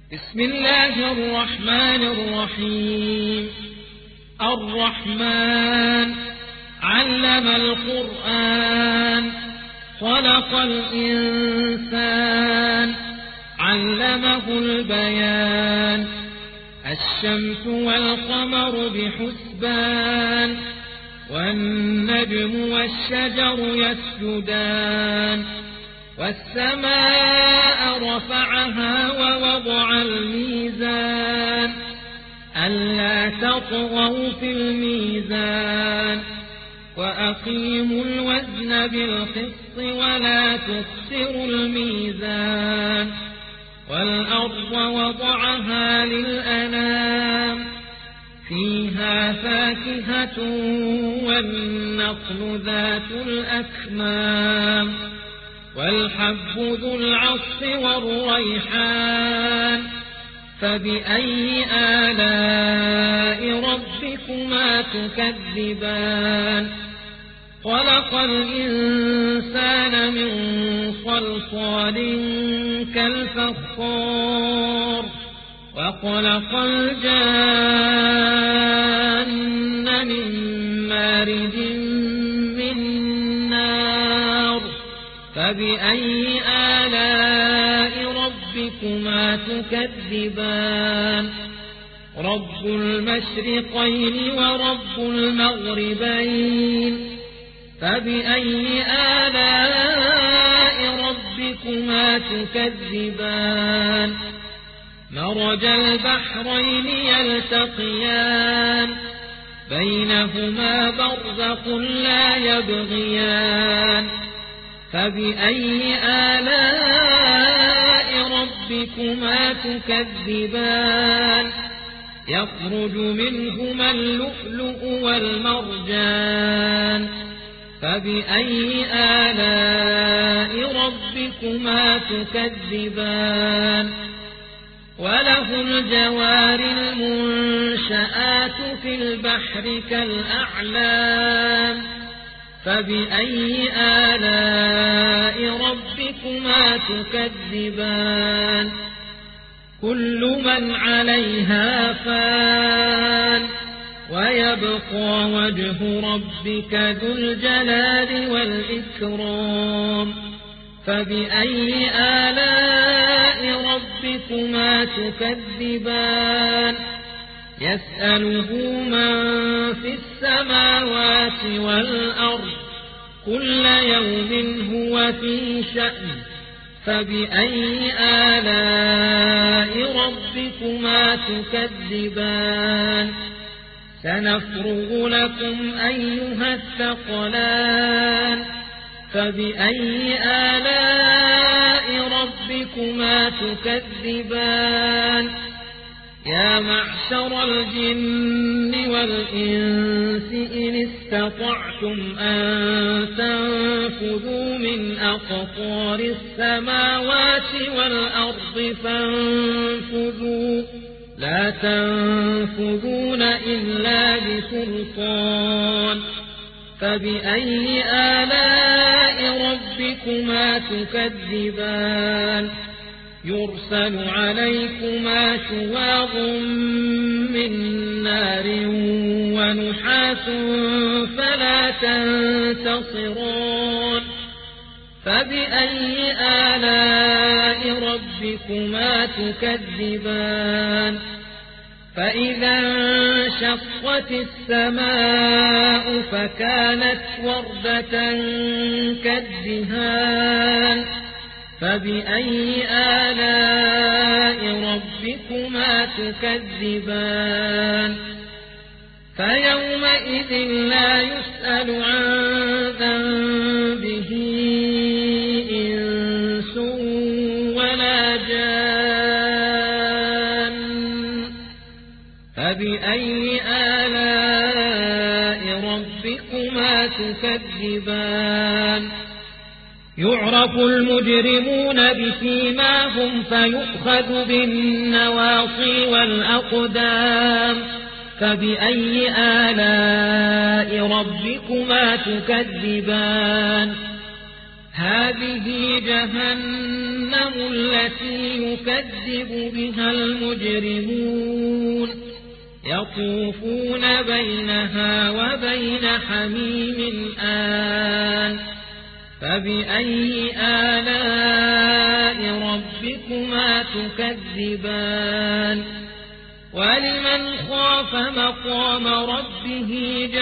بسم الله الرحمن الرحيم. الرحمن علم القرآن خلق الإنسان علمه البيان. الشمس والقمر بحسبان والنجم والشجر يسجدان. والسماء رفعها ووضع الميزان ألا تطغوا في الميزان وأقيموا الوزن بالقسط ولا تخسروا الميزان. والأرض وضعها للأنام فيها فاكهة والنخل ذات الأكمام والحب ذو العصف والريحان. فبأي آلاء ربكما تكذبان؟ خلق الإنسان من صلصال كالفخار وخلق الجان من مارج من نار. فبأي آلاء ربكما تكذبان؟ رب المشرقين ورب المغربين. فبأي آلاء ربكما تكذبان؟ مرج البحرين يلتقيان بينهما برزخ لا يبغيان. فبأي آلاء ربكما تكذبان؟ يخرج منهما اللؤلؤ والمرجان. فبأي آلاء ربكما تكذبان؟ وله الجوار المنشآت في البحر كالأعلام. فبأي آلاء ربكما تكذبان؟ كل من عليها فان ويبقى وجه ربك ذو الجلال والإكرام. فبأي آلاء ربكما تكذبان؟ يسأله من في السماوات والأرض كل يوم هو في شأن. فبأي آلاء ربكما تكذبان؟ سنفرغ لكم أيها الثقلان. فبأي آلاء ربكما تكذبان؟ يا معشر الجن والإنس إن استطعتم أن تنفذوا من أقطار السماوات والأرض فانفذوا لا تنفذون إلا بسلطان. فبأي آلاء ربكما تكذبان؟ يرسل عليكما شواظ من نار ونحاس فلا تنتصران. فبأي آلاء ربكما تكذبان؟ فإذا انشقت السماء فكانت وردة كالدهان. فبأي آلاء ربكما تكذبان؟ فيومئذ لا يسأل عن ذنبه إنس ولا جان. فبأي آلاء ربكما تكذبان؟ يعرف المجرمون بسيماهم فيؤخذ بالنواصي والأقدام. فبأي آلاء ربكما تكذبان؟ هذه جهنم جهنم التي يكذب بها المجرمون يطوفون بينها وبين حميم آن فبأي آلاء ربكما تكذبان ولمن خاف مقام ربه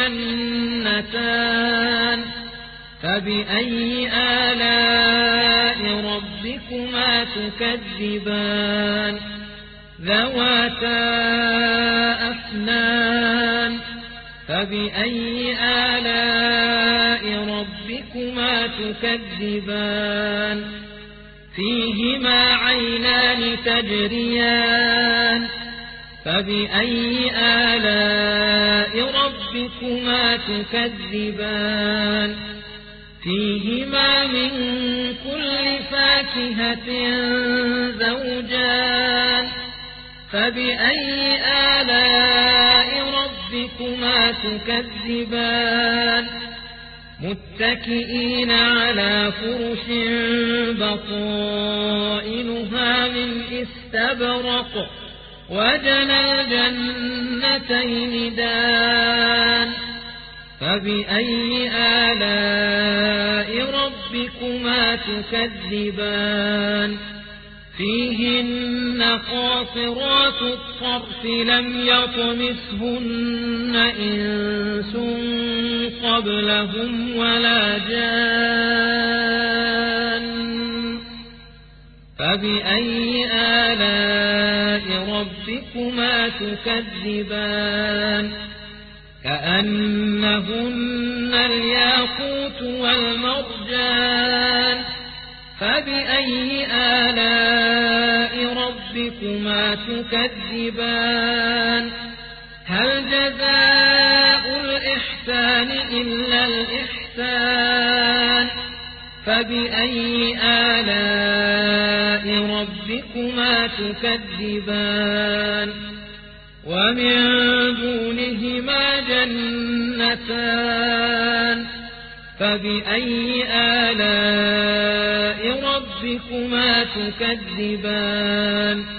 جنتان فبأي آلاء ربكما تكذبان ذواتا أفنان فبأي آلاء ربكما تكذبان فيهما عينان تجريان فبأي آلاء ربكما تكذبان فيهما من كل فاكهة زوجان فبأي آلاء ربكما تكذبان متكئين على فرش بطائنها من استبرق وجنى الجنتين دان فبأي آلاء ربكما تكذبان فيهن قاصرات الطرف لم يطمثهن إنس قبلهم ولا جان فبأي آلاء ربكما تكذبان كأنهن الياقوت والمرجان فبأي آلاء ربكما تكذبان هل جزاء الإحسان إلا الإحسان فبأي آلاء ربكما تكذبان ومن دونهما جنتان فبأي آلاء ربكما تكذبان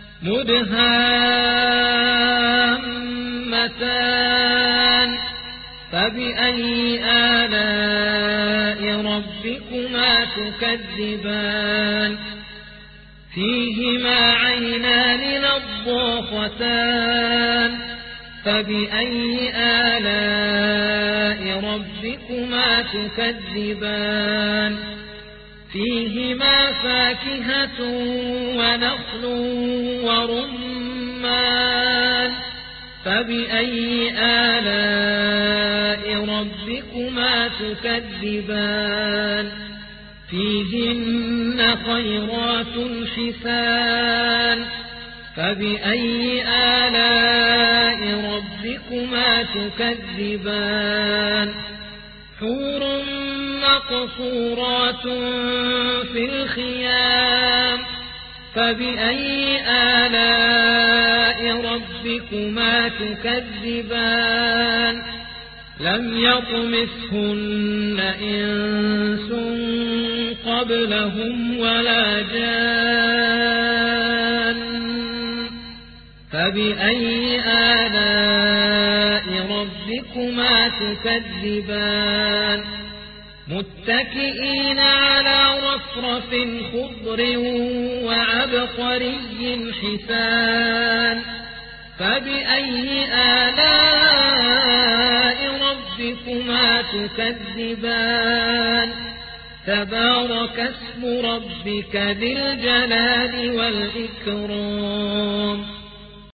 مدهامتان فبأي آلاء ربكما تكذبان فيهما عينان نضاختان فبأي آلاء ربكما تكذبان فيهما فاكهة ونخل ورمان فبأي آلاء ربكما تكذبان فيهن خيرات حسان فبأي آلاء ربكما تكذبان حور مقصورات في الخيام فبأي آلاء ربكما تكذبان لم يطمثهن إنس قبلهم ولا جان فبأي آلاء ربكما تكذبان متكئين على رفرف خضر وعبقري حسان فبأي آلاء ربكما تكذبان تبارك اسم ربك ذي الجلال والإكرام